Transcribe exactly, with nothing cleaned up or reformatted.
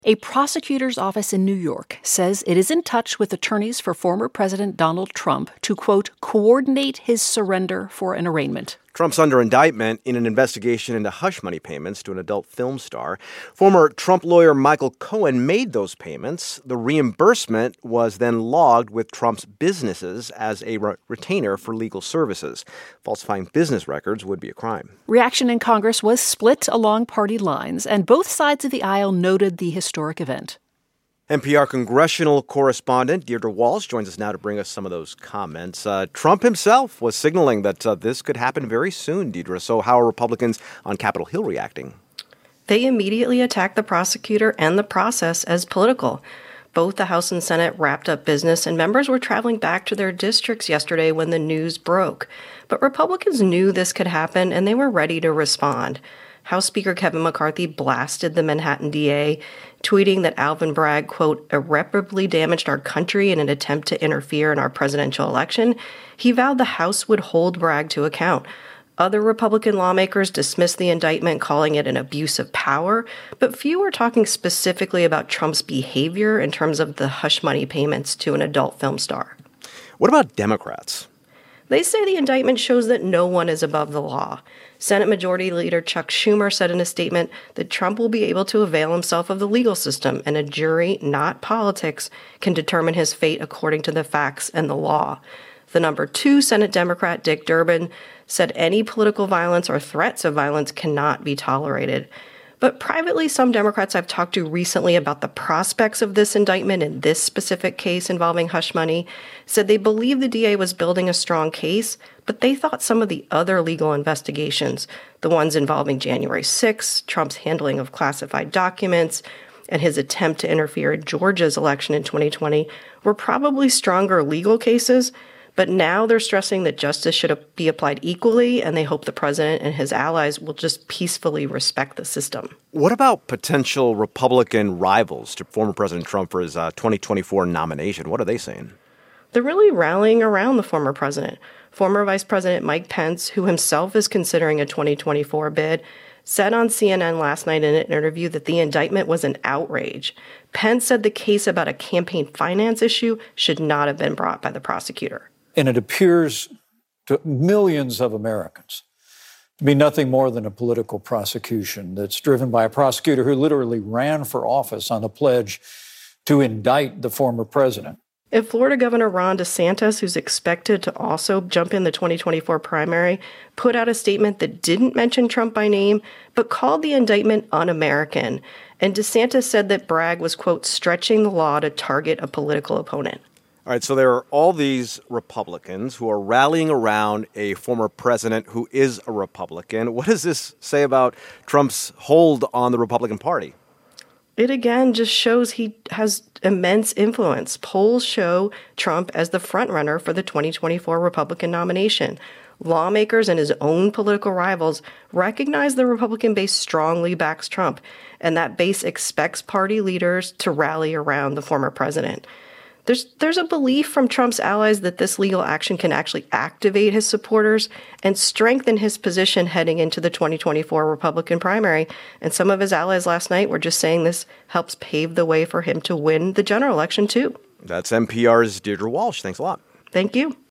A prosecutor's office in New York says it is in touch with attorneys for former President Donald Trump to, quote, coordinate his surrender for an arraignment. Trump's under indictment in an investigation into hush money payments to an adult film star. Former Trump lawyer Michael Cohen made those payments. The reimbursement was then logged with Trump's businesses as a re- retainer for legal services. Falsifying business records would be a crime. Reaction in Congress was split along party lines, and both sides of the aisle noted the historic event. N P R congressional correspondent Deirdre Walsh joins us now to bring us some of those comments. Uh, Trump himself was signaling that uh, this could happen very soon, Deirdre. So how are Republicans on Capitol Hill reacting? They immediately attacked the prosecutor and the process as political. Both the House and Senate wrapped up business, and members were traveling back to their districts yesterday when the news broke. But Republicans knew this could happen, and they were ready to respond. House Speaker Kevin McCarthy blasted the Manhattan D A, tweeting that Alvin Bragg, quote, irreparably damaged our country in an attempt to interfere in our presidential election. He vowed the House would hold Bragg to account. Other Republican lawmakers dismissed the indictment, calling it an abuse of power, but few were talking specifically about Trump's behavior in terms of the hush money payments to an adult film star. What about Democrats? They say the indictment shows that no one is above the law. Senate Majority Leader Chuck Schumer said in a statement that Trump will be able to avail himself of the legal system, and a jury, not politics, can determine his fate according to the facts and the law. The number two Senate Democrat, Dick Durbin, said any political violence or threats of violence cannot be tolerated. But privately, some Democrats I've talked to recently about the prospects of this indictment in this specific case involving hush money said they believe the D A was building a strong case, but they thought some of the other legal investigations, the ones involving January sixth, Trump's handling of classified documents, and his attempt to interfere in Georgia's election in twenty twenty, were probably stronger legal cases. But now they're stressing that justice should be applied equally, and they hope the president and his allies will just peacefully respect the system. What about potential Republican rivals to former President Trump for his uh, twenty twenty-four nomination? What are they saying? They're really rallying around the former president. Former Vice President Mike Pence, who himself is considering a twenty twenty-four bid, said on C N N last night in an interview that the indictment was an outrage. Pence said the case about a campaign finance issue should not have been brought by the prosecutor. And it appears to millions of Americans to be nothing more than a political prosecution that's driven by a prosecutor who literally ran for office on the pledge to indict the former president. If Florida Governor Ron DeSantis, who's expected to also jump in the twenty twenty-four primary, put out a statement that didn't mention Trump by name, but called the indictment un-American. And DeSantis said that Bragg was, quote, stretching the law to target a political opponent. All right, so there are all these Republicans who are rallying around a former president who is a Republican. What does this say about Trump's hold on the Republican Party? It again just shows he has immense influence. Polls show Trump as the frontrunner for the twenty twenty-four Republican nomination. Lawmakers and his own political rivals recognize the Republican base strongly backs Trump, and that base expects party leaders to rally around the former president. There's there's a belief from Trump's allies that this legal action can actually activate his supporters and strengthen his position heading into the twenty twenty-four Republican primary. And some of his allies last night were just saying this helps pave the way for him to win the general election, too. That's N P R's Deirdre Walsh. Thanks a lot. Thank you.